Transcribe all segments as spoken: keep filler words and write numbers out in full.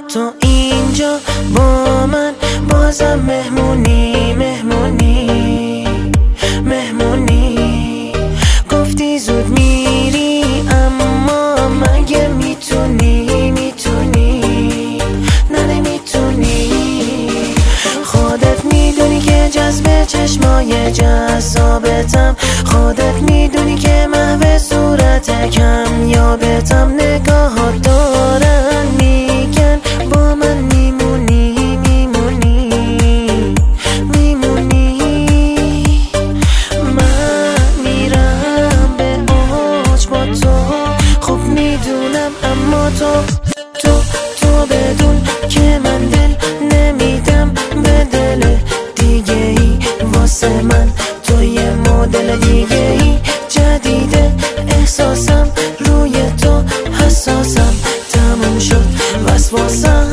تو اینجا با من بازم مهمونی مهمونی مهمونی. گفتی زود میری اما مگه میتونی میتونی نه نمیتونی. خودت میدونی که جذب چشمای جذابتم، خودت میدونی که محو صورت کم یابتم. نگاهات دارن میگن با من میمونی میمونی میمونی. من میرم به اوج با تو، خوب میدونم اما تو تو تو بدون که من دل نمیدم به دل دیگه ای. واسه من تو یه مدل دیگه ای جدیده، احساسم روی تو حساسم. تموم شد وسواسم.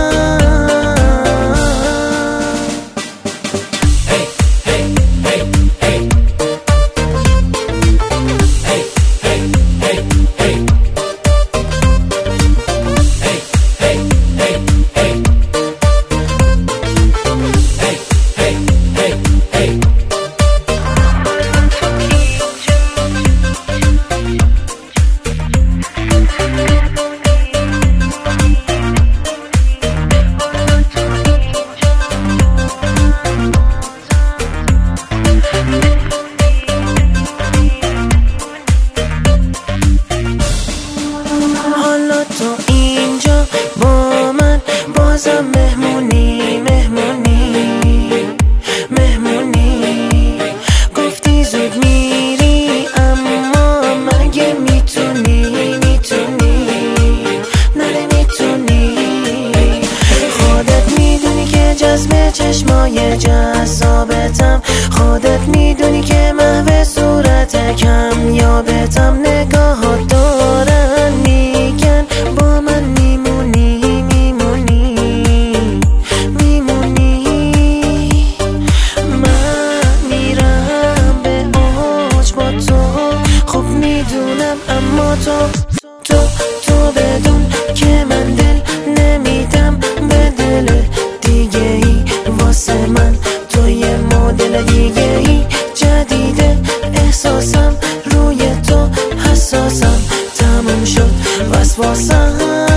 تو اینجا با من بازم مهمونی مهمونی مهمونی. گفتی زود میری اما مگه میتونی میتونی نه نمیتونی. خودت میدونی که جذب چشمای جذابتم، خودت میدونی که محو صورت کم یابتم. نگاهات دارن میگن با من میمونی میمونی میمونی. من میرم به اوج با تو، خوب میدونم اما تو تو تو بدون که من دل نمیدم به دل دیگه ای. واسه من تو یه مدل دیگه ای جدیده، احساسم روی تو حساسم. تموم شد وسواسم.